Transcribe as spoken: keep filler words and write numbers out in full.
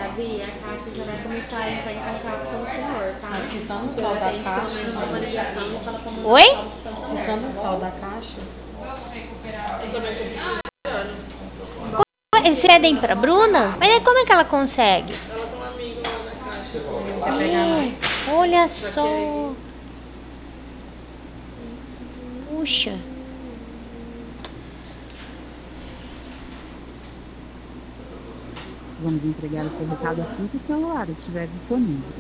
Gabi, a Caixa já vai começar a entrar em contato com o senhor, tá? Quitando o Porque eu sal da tenho pelo caixa. menos uma ligação para ela pra mandar Oi? o saldo pro Santander. Quitando o sal da caixa. Eu também tô precisando. Esse é pra Bruna? Mas aí como é que ela consegue? Ela tem um amigo lá na Caixa. Quer pegar mais? É, olha só. Puxa. Vamos entregar o seu recado assim que o celular estiver disponível.